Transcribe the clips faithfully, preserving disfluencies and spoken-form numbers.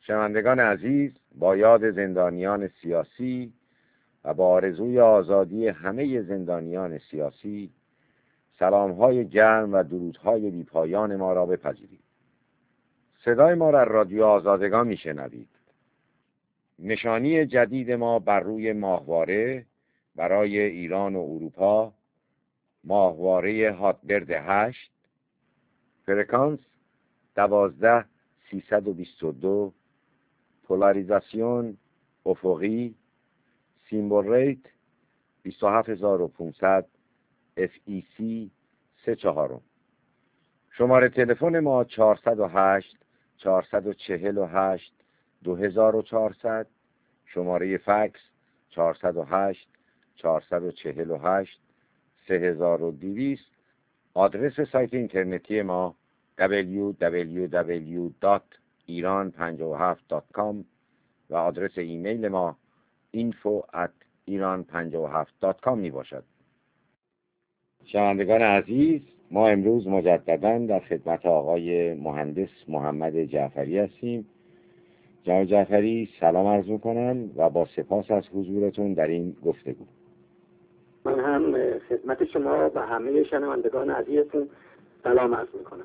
شنوندگان عزیز، با یاد زندانیان سیاسی و با آرزوی آزادی همه زندانیان سیاسی، سلام‌های گرم و درودهای بی‌پایان ما را بپذیرید. صدای ما را رادیو آزادگان میشنوید. نشانی جدید ما بر روی ماهواره برای ایران و اروپا، ماهواره هاتبرد هشت، فرکانس دوازده سیصد و بیست و دو، پولاریزاسیون افقی، سیمبل ریت بیست و هفت هزار و پانصد، اف ای سی سه چهارم. شماره تلفن ما چهارصد و هشت چهارصد و چهل و هشت دو هزار و چهارصد، شماره فکس چهارصد و هشت چهارصد و چهل و هشت سه هزار و دویست. آدرس سایت اینترنتی ما دبلیو دبلیو دبلیو دات ایران پنجاه و هفت دات کام و آدرس ایمیل ما اینفو ات ایران پنجاه و هفت دات کام می باشد. شنوندگان عزیز، ما امروز مجدداً در خدمت آقای مهندس محمد جعفری هستیم. جناب جعفری سلام عرض می‌کنم و با سپاس از حضورتون در این گفتگو. من هم خدمت شما و همه شنوندگان عزیزتون سلام عرض می‌کنم.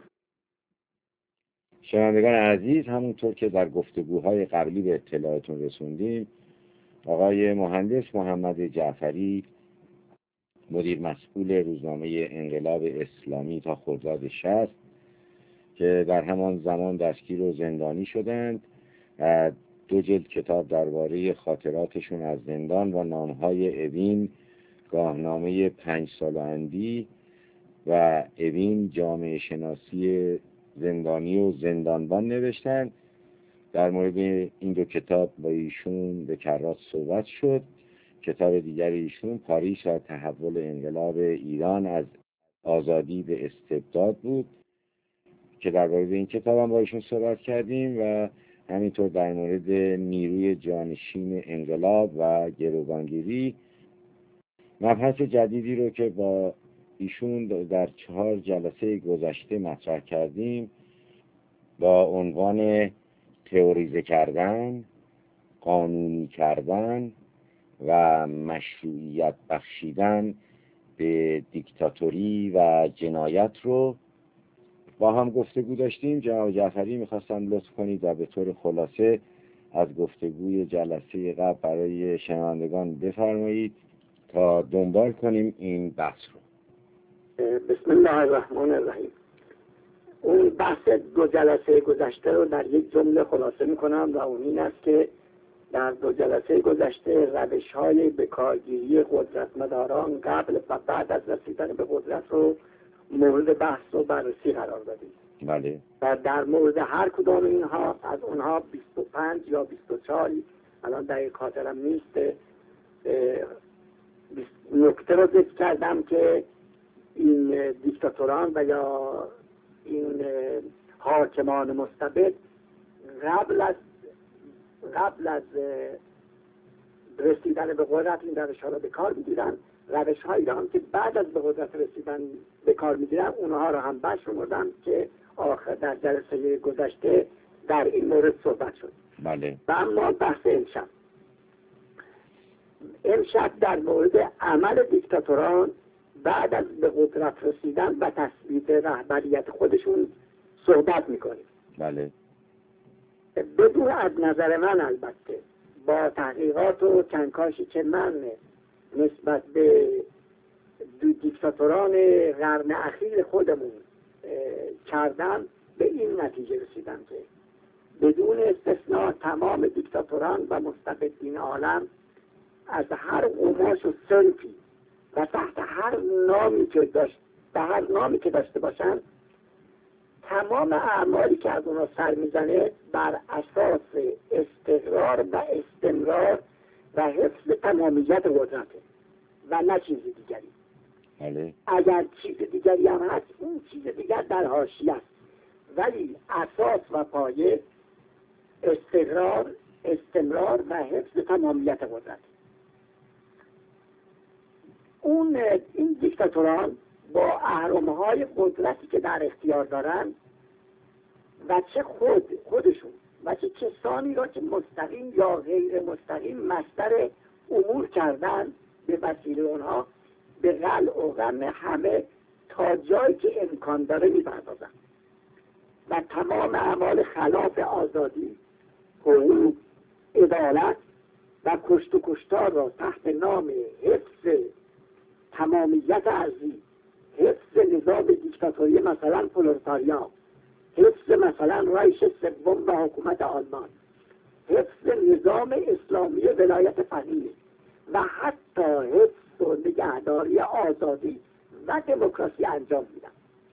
شنوندگان عزیز، همونطور که در گفتگوهای قبلی به اطلاعتون رسوندیم، آقای مهندس محمد جعفری مدیر مسئول روزنامه انقلاب اسلامی تا خرداد شصت که در همان زمان دستگیر و زندانی شدند، دو جلد کتاب درباره خاطراتشون از زندان و نامهای اوین، گاهنامه پنج ساله‌اندی و اوین جامعه شناسی زندانی و زندانبان نوشتند. در مورد این دو کتاب با ایشون به کرات صحبت شد. کتاب دیگر ایشون پاریس و تحول انقلاب ایران از آزادی به استبداد بود که در مورد این کتاب هم با ایشون صحبت کردیم و همینطور در مورد نیروی جانشین انقلاب و گروگانگیری، مبحث جدیدی رو که با ایشون در چهار جلسه گذشته مطرح کردیم با عنوان تئوریزه کردن، قانونی کردن و مشروعیت بخشیدن به دیکتاتوری و جنایت رو با هم گفتگو داشتیم. جناب جعفری میخواستم لطف کنید و به طور خلاصه از گفتگوی جلسه قبل برای شنوندگان بفرمایید تا دنبال کنیم این بحث رو. بسم الله الرحمن الرحیم. اون بحث دو جلسه گذشته رو در یک جمله خلاصه میکنم و اون این است که در دو جلسه گذشته روش‌های بکارگیری قدرتمداران قبل و بعد از رسیدن به قدرت رو مورد بحث و بررسی قرار دادیم. بله. و در مورد هر کدام اینها از اونها بیست و پنج یا بیست و چهار، الان دقیق خاطرم نیست، نکته رو ذکر کردم که این دیکتاتوران و یا این حاکمان مستبد قبل از قبل از رسیدن به قدرت این روش ها را به کار میگیرن، روش هایی را هم که بعد از به قدرت رسیدن به کار میگیرن اونها را هم برشمردم که آخر در جلسه گذشته در این مورد صحبت شد. بله. و اما بحث امشب امشب در مورد عمل دیکتاتوران بعد از به قدرت رسیدن و تثبیت رهبریت خودشون صحبت میکنیم. بله. بدون از نظر من، البته با تحقیقات و کنکاشی که من نسبت به دیکتاتوران قرن اخیر خودمون کردم، به این نتیجه رسیدم که بدون استثناء تمام دیکتاتوران و مستبدین عالم از هر قماش و صنفی و تحت هر نامی که داشت به هر نامی که داشته باشن، تمام اعمالی که از اونها سر میزنه بر اساس استقرار و استمرار و حفظ تمامیت قدرته و نه چیز دیگری. بله. اگر چیز دیگری هم هست، اون چیز دیگر در حاشیه است، ولی اساس و پایه استقرار، استمرار و حفظ تمامیت قدرت. اون این دیکتاتوران با اهرم‌های قدرتی که در اختیار دارن و چه خود خودشون و چه کسانی را که مستقیم یا غیر مستقیم مصدر امور کردن به وسیله اونها به قلع و غم همه تا جایی که امکان داره می‌پردازن و تمام اعمال خلاف آزادی، حقوق، عدالت و کشت و کشتار را تحت نام حفظ تمامیت ارضی، حفظ نظام دیکتاتوری مثلا پرولتاریا، حفظ مثلا رایش سوم و حکومت آلمان، حفظ نظام اسلامی ولایت فقیه و حتی حفظ و نگهداری آزادی و دموکراسی انجام میدن.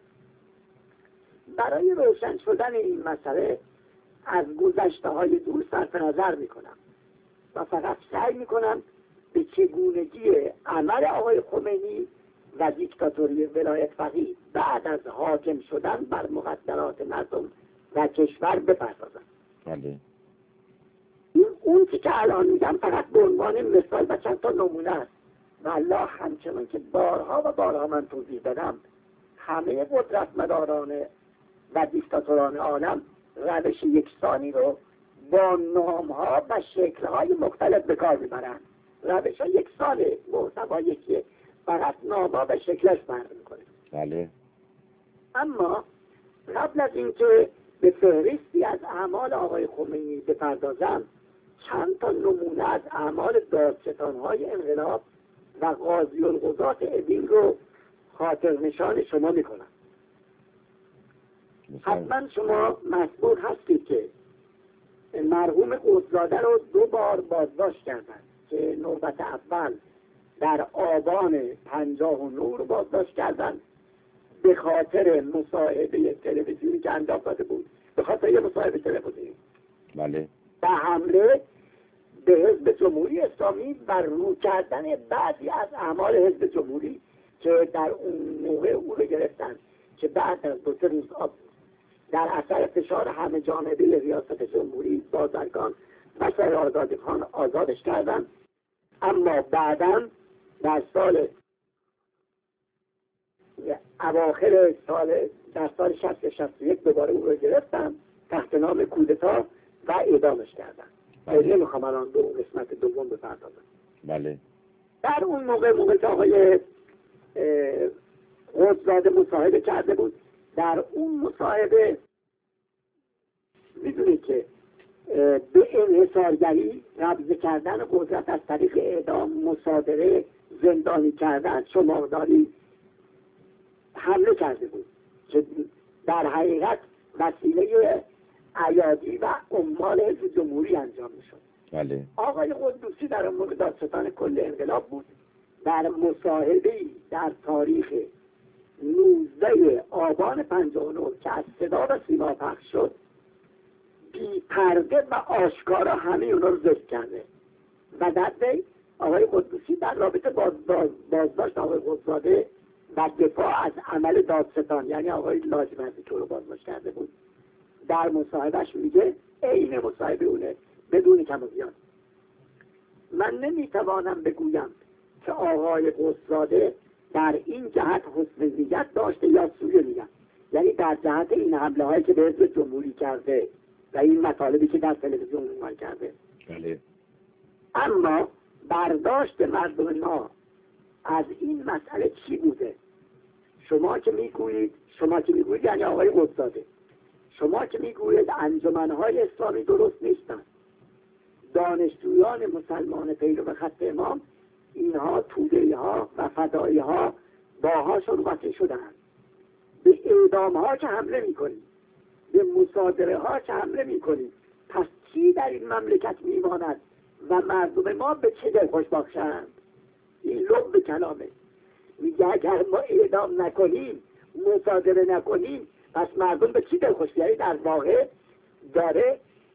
برای روشن شدن این مسئله از گذشته های دور صرف نظر میکنم و فقط سعی میکنم به چگونگی عمل آقای خمینی و دیکتاتوری ولایت فقیه بعد از حاکم شدن بر مقدرات مردم و کشور بپردازم. بله. این اون که الان میگم فقط به عنوان مثال و چند تا نمونه است و الله همچنان که بارها و بارها من توضیح دادم همه قدرتمداران و دیکتاتوران عالم روش یکسانی رو با نامها و شکلهای مختلف به کار میبرند. روش ها یکسانه، محتوا یکیه، فقط نامها و شکلش فرق میکنه. بله. اما قبل از اینکه به فهرستی از اعمال آقای خمینی بپردازم چند تا نمونه از اعمال دادستانهای انقلاب و قاضی القضات ابین رو خاطر نشان شما میکنم. حتما شما مسئول هستید که مرحوم قطزاده رو دو بار بازداشت کردند که نوبت اول در آبان پنجاه و نه رو بازداشت کردند به خاطر مصاحبه تلویزیونی که انجام داده بود، به خاطر یه مصاحبه تلویزیونی. بله. و حمله به حزب جمهوری اسلامی و رو کردن بعضی از اعمال حزب جمهوری که در اون موقع او رو گرفتن که بعد از دو سه روز در اثر فشار همه جانبه ریاست جمهوری بازرگان و سایر آزادی خان آزادش کردن. اما بعداً در سال اواخر سال در سال شصت شصت و یک دوباره او رو گرفتن تحت نام کودتا و اعدامش کردن. بله. نمیخوام الان دو قسمت دوم بپردازم. بله. در اون موقع موقع که آقای قطزاده مصاحبه کرده بود، در اون مصاحبه میدونید که به انحصارگری، قبضه کردن قدرت از طریق اعدام، مصادره، زندانی کردن، شمارداری حمله کرده بود که در حقیقت وسیله ایادی و عمال حزب جمهوری انجام میشد. بله. آقای قدوسی در اون موقع دادستان کل انقلاب بود. در مصاحبه‌ای در تاریخ نوزده آبان پنجاه و نه که از صدا و سیما پخش شد بی پرده و آشکارا همه اونا رو ذکر کرده و در دی آقای قدوسی در رابطه با بازداشت آقای قطزاده و دفاع از عمل دادستان یعنی آقای لاجوردی که رو بازداشت کرده بود در مصاحبهش میگه عین مصاحبه اونه بدون کم و زیاد: من نمیتوانم بگویم که آقای قطزاده در این جهت حسن نیت داشته یا سوء نیت، یعنی در جهت این حمله هایی که به حزب جمهوری کرده و این مطالبی که در تلویزیون عنوان کرده. بله. اما برداشت مردم ما از این مسئله چی بوده؟ شما که میگویید شما که میگویید یعنی آقای قطزاده شما که میگویید انجمنهای اسلامی درست نیستند، دانشجویان مسلمان پیرو خط امام اینها توده‌ای ها و فدایی ها باهاشون قاطی شدند، به اعدام ها که حمله میکنید، به مصادره ها که حمله میکنید، پس چی در این مملکت میماند و مردم ما به چه دل خوش باشند؟ این لب به کلامه. میگه اگر ما اعدام نکنیم، مصادره نکنیم، پس مردم به چی دل خوش؟ یعنی در واقع داره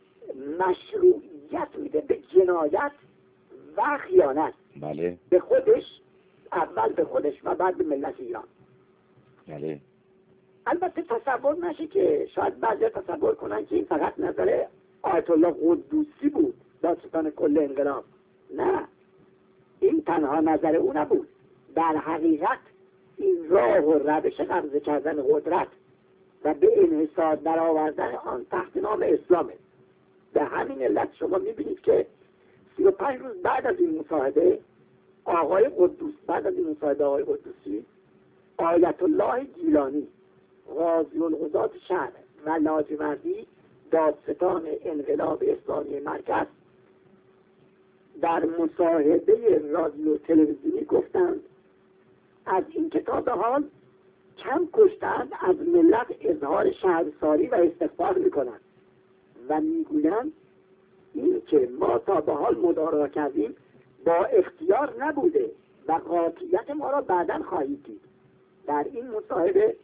مشروعیت میده به جنایت و خیانت. بله. به خودش، اول به خودش و بعد به ملت ایران. بله. البته تصور نشه که شاید بعضی تصور کنن که این فقط نظر آیت الله قدوسی بود، دادستان کل انقلاب. نه، این تنها نظر او نبود. در حقیقت این راه و روش قبضه کردن قدرت و به انحصار در آوردن آن تحت نام اسلامه. به همین علت شما میبینید که سی و پنج روز بعد از این مصاحبه آقای قدوس بعد از این مصاحبه آقای قدوسی آیت الله گیلانی قاضی القضات شهر و لاجوردی دادستان انقلاب اسلامی مرکز در مصاحبه رادیو تلویزیونی گفتند از این که تا به حال کم کشتند از ملت اظهار شرمساری و استغفار میکنند و میگویند این که ما تا به حال مدارا کردیم با اختیار نبوده و قاطعیت ما را بعداً خواهید دید. در این مصاحبه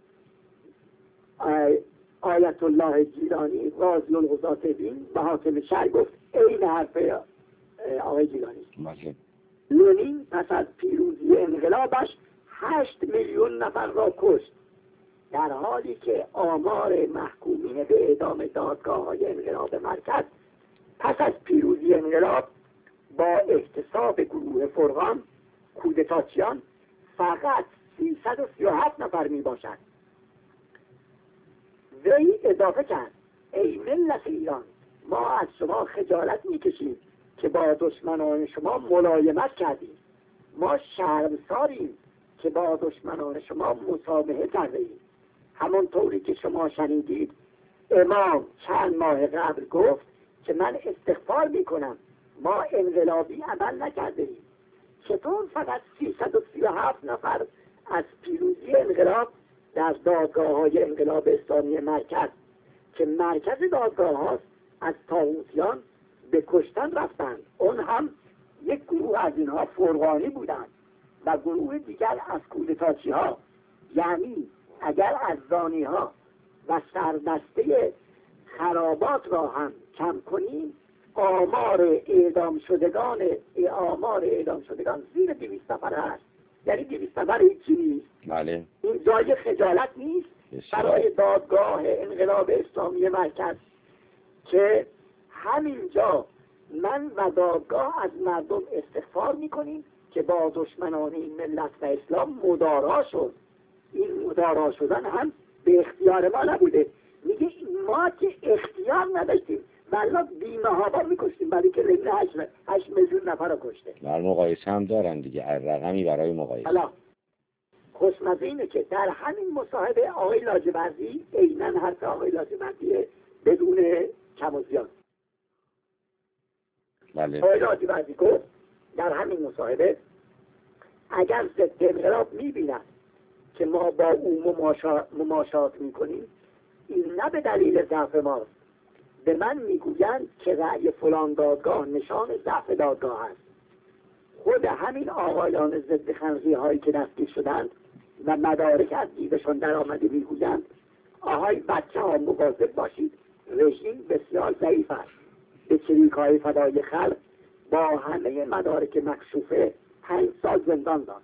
آیت الله گیلانی قاضی القضات دین به حاکم شهر گفت این حرف آقای گیلانی. لنین پس از پیروزی انقلابش هشت میلیون نفر را کشت، در حالی که آمار محکومین به اعدام دادگاه های انقلاب مرکز پس از پیروزی انقلاب با احتساب گروه فرقان کودتاچیان فقط سیصد و سی و هفت نفر می باشد. وی اضافه کرد ای ملت ایران، ما از شما خجالت می کشیم که با دشمنان شما ملایمت کردیم، ما شرمساریم که با دشمنان شما مسامحه کردیم. همانطوری که شما شنیدید امام چند ماه قبل گفت که من استغفار می کنم، ما انقلابی عمل نکردیم. چطور فقط سیصد و سی و هفت نفر از پیروزی انقلاب در دادگاه های انقلاب اسلامی مرکز که مرکز دادگاه هاست از طاغوتیان به کشتن رفتند؟ اون هم یک گروه از اینها فرقانی بودند و گروه دیگر از کودتاچی ها. یعنی اگر از زانی ها و سردسته خرابات را هم کم کنیم آمار اعدام شدگان آمار اعدام شدگان زیر دویست نفر هست. یعنی دویست نفر هیچی نیست. بله. این جای خجالت نیست برای دادگاه انقلاب اسلامی مرکز که همینجا من و دادگاه از مردم استغفار میکنیم که با دشمنان این ملت و اسلام مدارا شد. این مدارا شدن هم به اختیار ما نبوده. میگه ما که اختیار نداشتیم والا بیمه ها میکشتیم برای که رگل هشت میلیون نفر رو کشته. در مقایسه هم دارن دیگه، رقمی برای مقایسه. حالا خوشمزه اینه که در همین مصاحبه آقای لاجوردی عیناً حرف آقای لاجوردی بدون کم و زیاد. بله. آقای لاجوردی گفت در همین مصاحبه اگر ضد انقلاب میبیند که ما با او مماشات میکنیم این نه به دلیل ضعف ماست. به من میگویند که رأی فلان دادگاه نشان ضعف دادگاه است. خود همین آقایان ضد خنزی هایی که دستگیر شدند و مدارک از جیبشان در آمده میگویند آهای بچه ها مواظب باشید، رژیم بسیار ضعیف است. به چریک های فدای خلق با همه مدارک مکشوفه پنج سال زندان داد.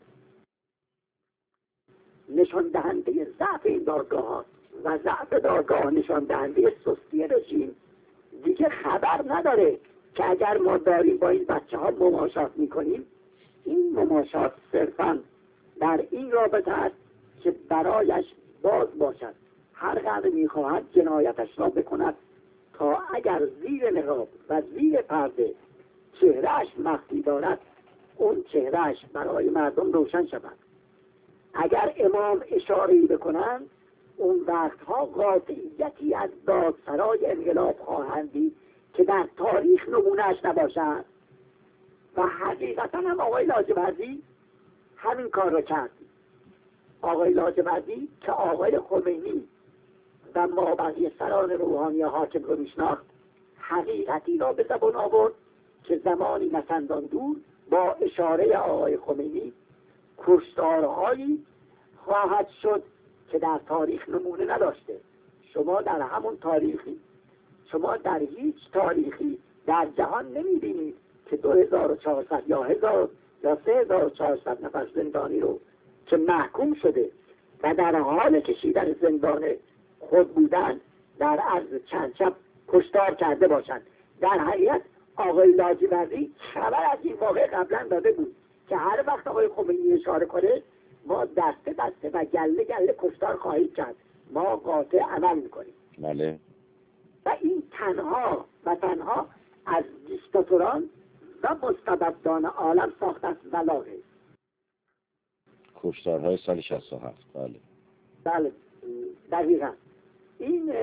نشان دهنده ضعف این دادگاه ها و ضعف دادگاه نشان دهنده سستی رژیم دیگه خبر نداره که اگر ما داریم با این بچه ها مماشات میکنیم این مماشات صرفا در این رابطه است که برایش باز باشد، هر قدر میخواهد جنایتش را بکند تا اگر زیر نقاب و زیر پرده چهرهش مخفی دارد اون چهرهش برای مردم روشن شود. اگر امام اشاره‌ای بکنند اون وقتها قاطعیتی از دادسرای انقلاب خواهند دید که در تاریخ نمونهش نباشد. و حقیقتا هم آقای لاجوردی همین کار را کرد. آقای لاجوردی که آقای خمینی و مابقی سران روحانی حاکم رو میشناخت حقیقتی را به زبان آورد که زمانی نچندان دور با اشاره آقای خمینی کشتارهایی خواهد شد که در تاریخ نمونه نداشته. شما در همون تاریخی شما در هیچ تاریخی در جهان نمیبینید که دو هزار و چهارصد یا هزار یا سه هزار و چهارصد نفر زندانی رو که محکوم شده و در حال کشیدن زندان خود بودن در عرض چند شب کشتار کرده باشند. در حقیقت آقای لاجوردی خبر از این واقع قبلا داده بود که هر وقت آقای خمینی اشاره کنه ما دسته دسته و گله گله کشتار خواهید کرد، ما قاطع عمل میکنیم. بله. و این تنها و تنها از دیکتاتوران و مستبدان عالم ساخته است ولاغه. کشتارهای سال شصت و هفت. بله بله دقیقا. این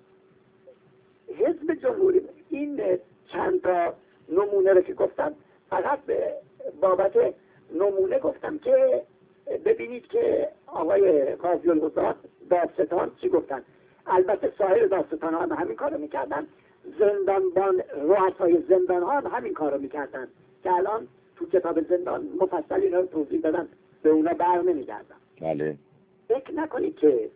حزب جمهوری، این چند تا نمونه رو که گفتم فقط به بابت نمونه گفتم که ببینید که آقای قاضی القضات دادستان چی گفتن. البته سایر دادستان ها هم همین کار رو میکردن، زندانبان رؤسای زندان ها هم همین کار رو میکردن که الان تو کتاب زندان مفصل اینا رو توضیح دادن، به اونا بر نمیگردم. بله. فکر نکنید که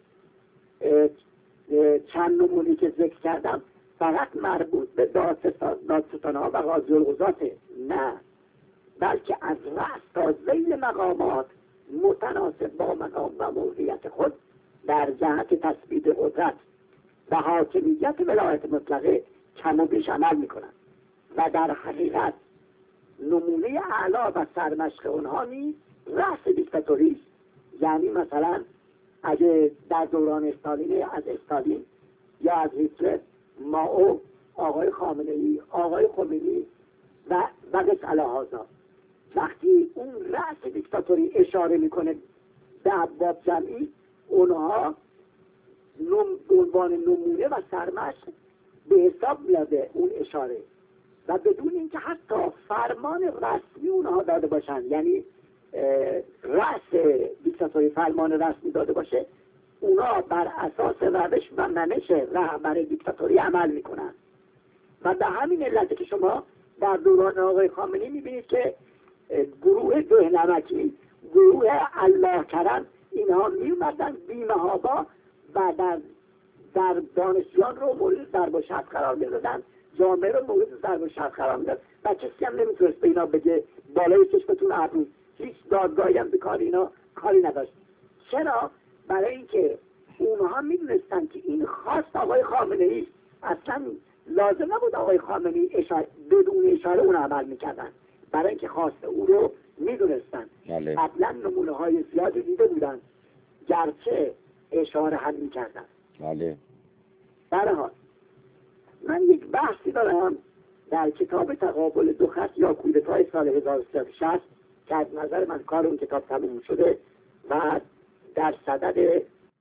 چند نمونی که ذکر کردم فقط مربوط به دادستان ها و قاضی القضاته، نه، بلکه از رأس تا ذیل مقامات متناسب با مقام و موقعیت خود در جهت تثبیت قدرت و حاکمیت ولایت مطلقه کم و بیش عمل میکنند و در حقیقت نمونه اعلا و سرمشق اونها نیز رأس دیکتاتوری است. یعنی مثلا اگه در دوران استالین از استالین یا از هیتلر، مائو، آقای خامنه‌ای، آقای خمینی و و مثل هذا، وقتی اون رأس دیکتاتوری اشاره میکنه به ابواب جمعی، اونها به عنوان نمونه و سرمشق به حساب میاده اون اشاره، و بدون اینکه حتی فرمان رسمی اونها داده باشن، یعنی رأس دیکتاتوری فرمان رسمی داده باشه، اونا بر اساس روش و منش رهبر دیکتاتوری عمل میکنن. و به همین علت که شما در دوران آقای خامنه‌ای میبینید که گروه دهنمکی، گروه الله کرم، اینها میومدن بی‌محابا و در در دانشجویان رو مورد ضرب و شتم قرار میدادن، جامعه رو مورد ضرب و شتم قرار میداد و کسی هم نمیتونست به اینا بگه بالای چشمتون ابرو، هیچ دادگاهی هم به کار اینا کاری نداشت. چرا؟ برای اینکه اونها میدونستن که این خواست آقای خامنه‌ای، اصلا لازم نبود آقای خامنه‌ای اشاره بدون اشاره اون عمل میکردن، برای اینکه خواست او رو میدونستن. قبلا نمونه های زیادی دیده بودن گرچه اشاره هم میکردن. بله. برحال من یک بحثی دارم در کتاب تقابل دو خط یا کودتای سال هزار و سیصد و شصت که از نظر من کار اون کتاب تموم شده و در صدد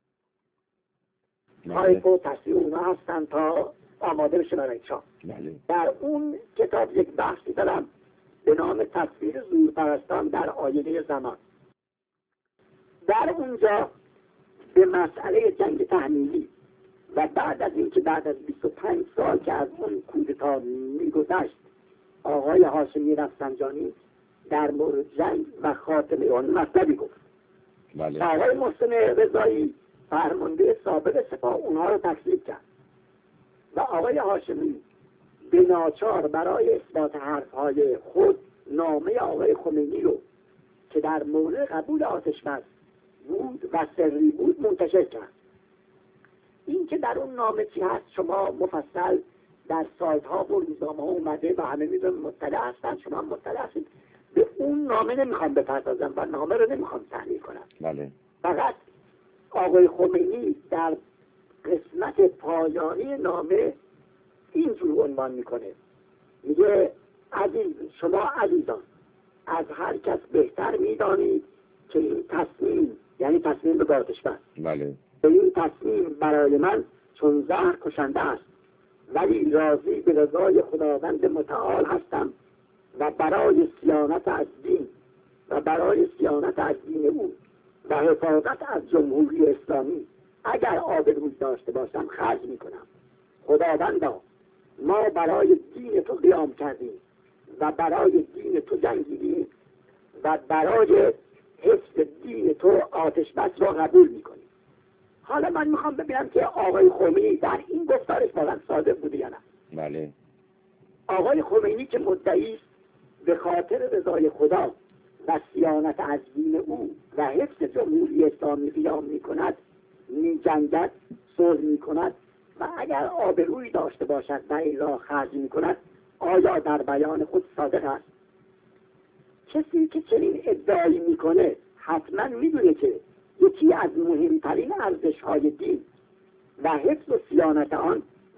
تایپ و تصویر اونا هستن تا آماده بشه برای چاپ. در اون کتاب یک بحثی دارم به نام تصویر زورپرستان در آینه زمان. در اونجا به مسئله جنگ تحمیلی و بعد از اینکه بعد از بیست و پنج سال که از اون کودتا میگذشت آقای هاشمی رفسنجانی در مورد جنگ و خاتمه آن مطلبی گفت. بله. آقای محسن رضایی فرمانده سابق سپاه اونها رو تکذیب کرد و آقای هاشمی به ناچار برای اثبات حرفهای خود نامه آقای خمینی رو که در مورد قبول آتشبس بود و سری بود منتشر کرد. این که در اون نامه چی هست شما مفصل در سایت ها و روزنامه ها اومده و همه میدونم مطلع هستن، شما مطلع هستید. به اون نامه نمیخوام بپردازم و نامه رو نمیخوام تحلیل کنم. بله. فقط آقای خمینی در قسمت پایانی نامه اینجور عنوان میکنه، میگه عزیز شما عزیزان از هر کس بهتر میدانید که این تصمیم، یعنی تصمیم به آتشبس، بله، به این تصمیم برای من چون زهر کشنده است، ولی راضی به رضای خداوند متعال هستم و برای صیانت از دین و برای صیانت از دین او و حفاظت از جمهوری اسلامی اگر آبروی داشته باشم خرج میکنم. خداوندا ما برای دین تو قیام کردیم و برای دین تو جنگیدیم و برای حفظ دین تو آتش بس را قبول میکنیم. حالا من میخوام ببینم که آقای خمینی در این گفتارش واقعا صادق بوده یا نه. بله. آقای خمینی که مدعی است به خاطر رضای خدا و صیانت از دین او و حفظ جمهوری اسلامی قیام میکند، میجنگد، صلح میکند و اگر آبرویی داشته باشد و این را خرج میکند، آیا در بیان خود صادق است؟ کسی که چنین ادعایی میکنه حتما میدونه که یکی از مهمترین ارزش‌های دین و حفظ و صیانت آن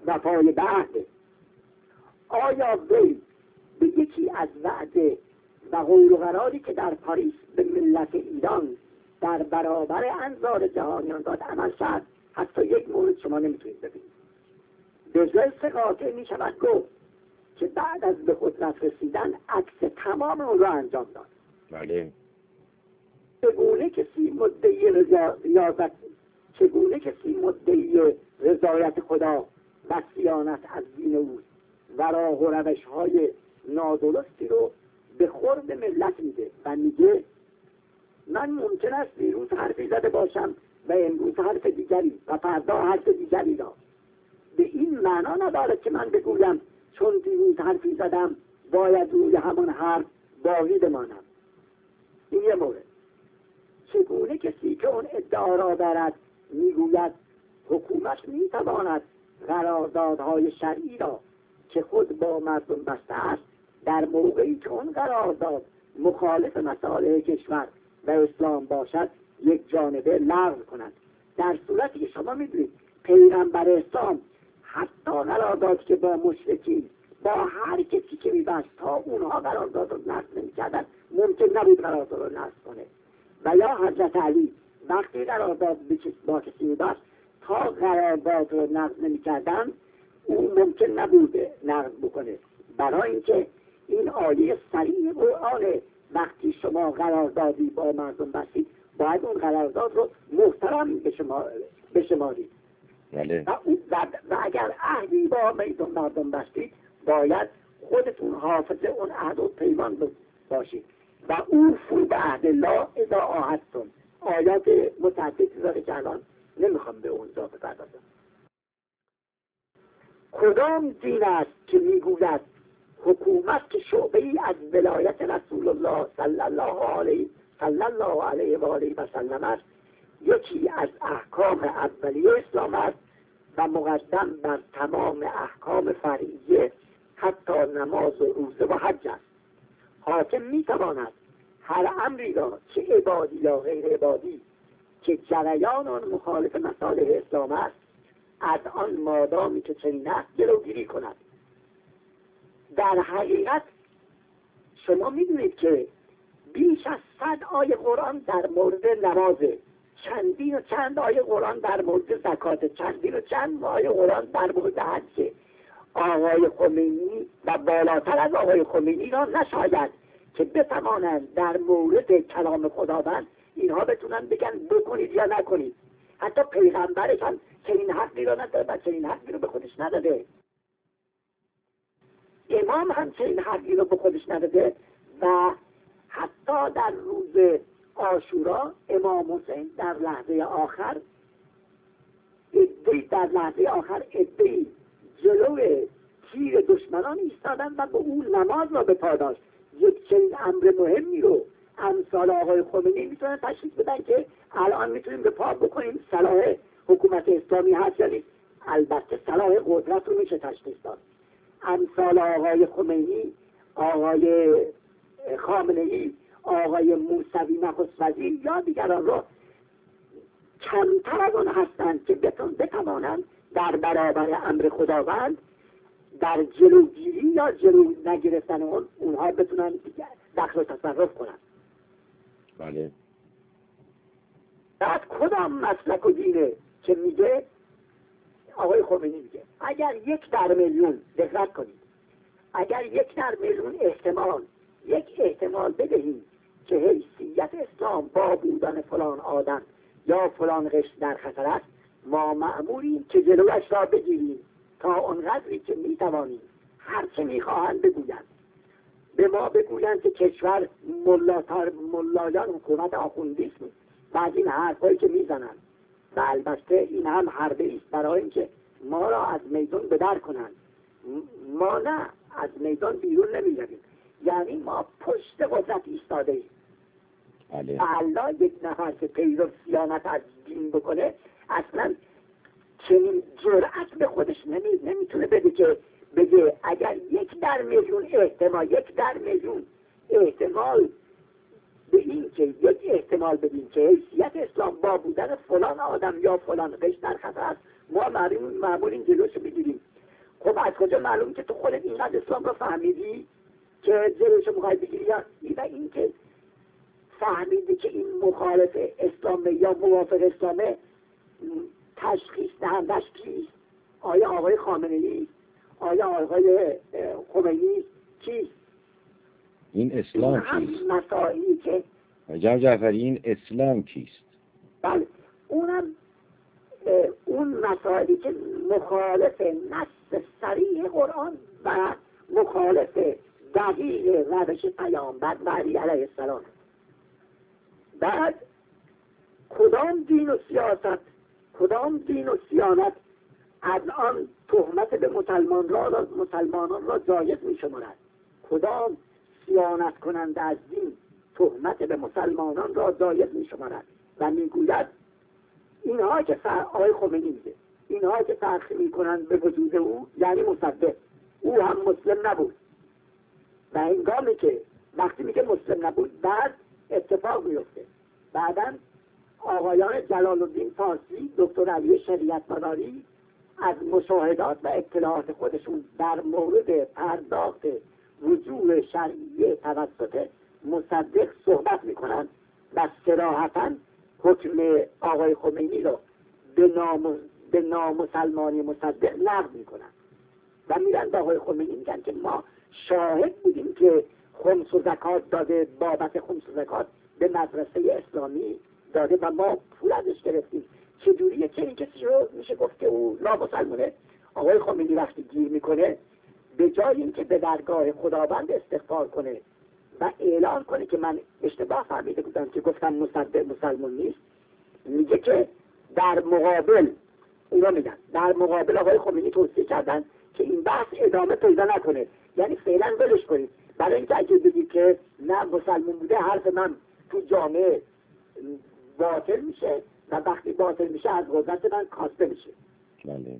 وفای به عهد. آیا وی به یکی از وعده و قول و قراری که در پاریس به ملت ایران در برابر انظار جهانیان داد عمل کرد؟ حتی یک مورد شما نمیتونید ببینید. به جای قاطع می شود گفت که بعد از به قدرت رسیدن عکس تمام اون را انجام داد. بله. چگونه کسی مدعی ریاضت چگونه کسی مدعی رضایت خدا و صیانت از دین او و راه و روش های نادرستی رو به خورد ملت میده و میگه من ممکن است دیروز حرفی زده باشم و امروز حرف دیگری و فردا حرف دیگری را. به این معنا ندارد که من بگویم چون دیروز حرفی زدم باید روی همان حرف باقی بمانم. این یه مورد. چگونه کسی که اون ادعا را دارد میگوید حکومت میتواند قراردادهای شرعی را که خود با مردم بسته است در موقعی که اون قرارداد مخالف مصالح کشور و اسلام باشد یک جانبه لغو کند، در صورتی که شما میدونید پیغمبر اسلام حتی قرارداد که با مشرکین با هر کسی که میبست تا اونها قرارداد رو نقض نمیکردن ممکن نبود قرارداد رو نقض کنه. و یا حضرت علی وقتی قرارداد با کسی میبست تا قرارداد رو نقض نمیکردن او ممکن نبود نقض بکنه، برای اینکه این آیه صریح قرآن وقتی شما قراردادی با مردم بستید باید اون قرارداد رو محترم بشمارید. بله. و, و اگر عهدی با میدون مردم بستید باید خودتون حافظ اون عهد و پیمان باشید. و اون فو به عهد الله اذا عاهدتم. آیات متعددی داره که الان نمیخوام به اون ذات بپردازم. کدام دین است که میگوید حکومت که شعبه ای از ولایت رسول الله صلی الله علیه صلی الله علیه و آله و سلم است، یکی از احکام اولیه اسلام است و مقدم بر تمام احکام فرعیه حتی نماز و روزه و حج است. حاکم میتواند هر امری را چه عبادی یا غیر عبادی که جریان آن مخالف مصالح اسلام است از آن مادامی که چنین است جلوگیری کند. در حقیقت شما میدونید که بیش از صد آیه قرآن در مورد نمازه، چندین و چند آیه قرآن در مورد زکات، چندین و چند آیه قرآن در مورد حج. آقای خمینی و بالاتر از آقای خمینی را نشاید که بتوانند در مورد کلام خداوند اینها بتونن بگن بکنید یا نکنید. حتی پیغمبرش هم چنین حقی را نداره و چنین حقی رو به خودش نداده. امام هم چنین حقی رو به خودش نداده و حتی در روز عاشورا امام حسین در لحظه آخر ادهی در لحظه آخر ادهی جلوی تیر دشمنان ایستادن و به اون نماز را به پا داشت. یک چنین امر مهمی رو امثال آقای خمینی میتونن تشخیص بدن که الان میتونیم به پا بکنیم صلاح حکومت اسلامی هست یا نیست. البته صلاح قدرت رو میشه تشخیص داد. امثال آقای خمینی، آقای خامنه‌ای، آقای موسوی نخست وزیر یا دیگران رو کمتر از اون هستند که بتوانند در برابر امر خداوند در جلوگیری یا جلو نگرفتن اون اونها بتونن دخل و تصرف کنند. بله. بعد کدام مسلک و دینه که میگه آقای خمینی میگه اگر یک در میلیون دقت کنید اگر یک در میلیون احتمال یک احتمال بدهیم که حیثیت اسلام با بودن فلان آدم یا فلان قشر در خطر است، ما مأموریم که جلوش را بگیریم تا اونقدری که میتوانیم. هر چه میخواهند بگویند، به ما بگویند که کشور ملاتر ملایان حکومت آخوندیسم و از این حرفایی که میزنند و البته این هم حربه است برای اینکه ما را از میدان بدر کنند. ما نه از میدان بیرون نمیرویم، یعنی ما پشت قدرت ایستاده ایم. بله. الله یک نفر که پیرو سیانت از دین بکنه اصلا چنین جرأت به خودش نمی... نمیتونه بده که بگه اگر یک در میلیون احتمال یک در میلیون احتمال به این که یک احتمال بدیم که حیثیت اسلام با بودن فلان آدم یا فلان قشر در خطر است، ما معمولین جلوشو بگیریم خب از کجا معلوم که تو خودت اینقدر اسلام رو فهمیدی که زیرش رو میخوای بگیری؟ یا این که فهمیدی که این مخالف اسلامه یا موافق اسلامه، تشخیص دهندش کیست؟ آیا آقای خامنه‌ای؟ آیا آقای خمینی؟ کیست؟ این اسلام کیست؟ مسائلی که جناب جعفری این اسلام کیست؟ بله، اونم اون مسائلی که مخالف نص صریح قرآن و مخالف دقیق روش پیامبر و علی علیه السلام. بعد کدام دین و سیاست، کدام دین و سیانت الان تهمت به مسلمان را مسلمانان را جایز می شمارد؟ کدام سیانت کننده از دین تهمت به مسلمانان را جایز می شمارد و می گوید اینها که آقای خمینی میگه اینها که تحقیر می کنند به وجود او یعنی مصدق، او هم مسلم نبود. و هنگامی که وقتی میگه مسلم نبود بعد اتفاق میفته، بعداً آقایان جلال الدین فارسی، دکتر علی شریعت مداری از مشاهدات و اطلاعات خودشون در مورد پرداخت وجوه شرعی توسط مصدق صحبت میکنند و صراحتاً حکم آقای خمینی رو به نام به نامسلمانی مصدق لغو میکنند و میرن به آقای خمینی میگن که ما شاهد بودیم که خمس و زکات داده، بابت خمس و زکات به مدرسه اسلامی داده و ما پول ازش گرفتیم. چجوریه که این کسی رو میشه گفت که او نامسلمانه؟ آقای خمینی وقتی گیر میکنه به جای اینکه به درگاه خداوند استغفار کنه و اعلان کنه که من اشتباه فهمیده بودم که گفتم مصدق مسلمان نیست، میگه که در مقابل اونا میگن در مقابل آقای خمینی توصیه کردن که این بحث ادامه پیدا نکنه، یعنی فعلا ولش کنید، برای اینکه اگه بگید که نه مسلمان بوده حرف من تو جامعه باطل میشه و وقتی باطل میشه از قدرت من کاسته میشه. بله.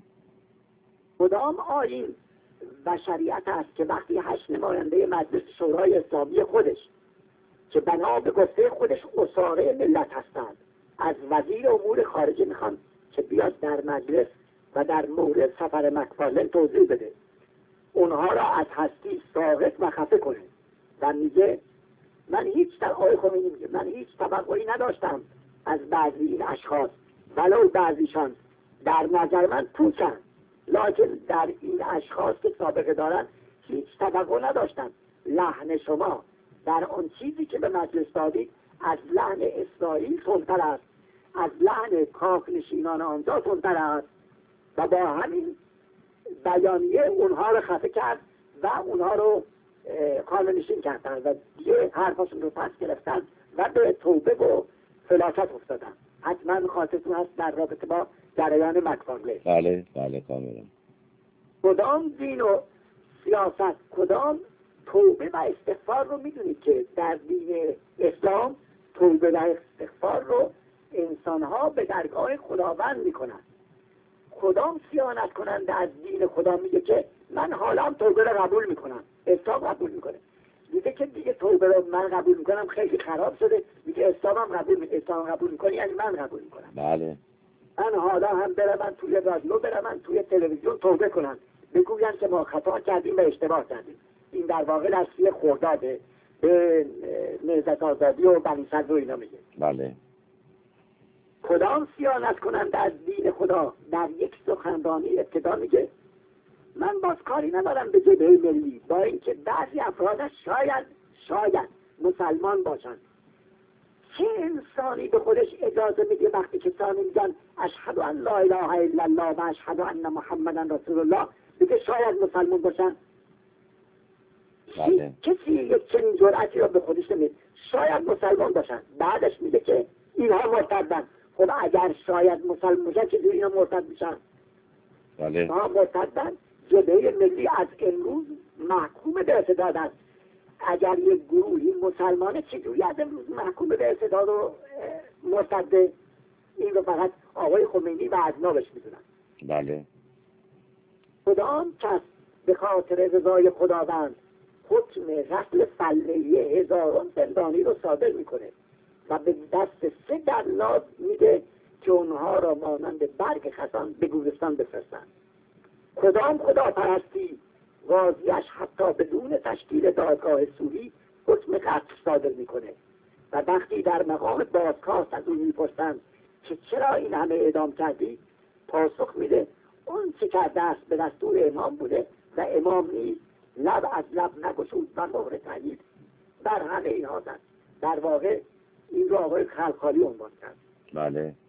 کدام آیین و شریعت است که وقتی هشت نماینده مجلس شورای اسلامی خودش که بنا به گفته خودش اساره ملت هستند از وزیر امور خارجه میخوان که بیاد در مجلس و در مورد سفر مکفارلند توضیح بده، اونها را از هستی ساقط و خفه کنه و میگه من هیچ در آقای خمینی میگه من هیچ توقعی نداشتم از بعضی این اشخاص ولو بعضیشان در نظر من پوچن، لکن در این اشخاص که سابقه دارن هیچ توقع نداشتم. لحن شما در آن چیزی که به مجلس دادید از لحن اسرائیل تندتر است، از لحن کاخ نشینان آنجا تندتر است و با همین بیانیه اونها رو خفه کرد و اونها رو خانه نشین کردن و دیگه حرفاشون رو پس گرفتن و به توبه و فلاکت افتادن. حتما خاطرتون هست در رابطه با جریان مکفارلند. بله بله کاملا. کدام دین و سیاست، کدام توبه و استغفار رو میدونید که در دین اسلام توبه و استغفار رو انسانها به درگاه خداوند میکنن؟ کدام سیانت کننده از دین خدا میگه که من حالا توبه رو قبول میکنم؟ اسلام قبول میکنه، میگه که دیگه توبه رو من قبول میکنم خیلی خراب شده، میگه اسلام هم قبول میکنه. اسلام قبول میکنه یعنی من قبول میکنم. بله. من حالا هم برم توی رادیو، برم توی تلویزیون توبه کنم، بگویم که ما خطا کردیم و اشتباه کردیم. این در واقع دستی خرداده به نهضت آزادی و بنی صدر و اینا میگه. بله. کدام سیانت کننده از دین خدا در یک سخنرانی ابتدا میگه من باز کاری ندارم به جبهه ملی، با اینکه بعضی افراد شاید شاید مسلمان باشند. چه انسانی به خودش اجازه میده وقتی که کسانی میگن اشهد ان لا اله الا الله و اشهد ان محمدا رسول الله بگه شاید مسلمان باشن؟ بله. کسی یک چنین جرأتی را به خودش نمیده شاید مسلمان باشن، بعدش میگه که اینها مرتدن. خب اگر شاید مسلمان باشن چه جوری اینا مرتد میشن؟ بله. اینها مرتدن. جبهه ملی از امروز محکوم به ارتداد است. اگر یک گروهی مسلمانه چجوری از امروز محکوم به ارتداد و مرتده؟ این رو فقط آقای خمینی و اذنابش میدونن. بله. کدام کس به خاطر رضای خداوند حکم قتل فلهی هزاران زندانی رو صادر میکنه و به دست سه دلاس میده که اونها را مانند برگ خزان به گورستان بفرستن؟ کدام خداپرستی قاضیش حتی بدون تشکیل دادگاه سوری حکم قتل صادر میکنه و وقتی در مقام بازخواست از اون میپرسند که چرا این همه اعدام کردی، پاسخ میده اون چه کرده است به دستور امام بوده و امام نیز لب از لب نگشود و مهر تایید بر همه اینها زد. در واقع این رو آقای خلخالی عنوان کرد. بله.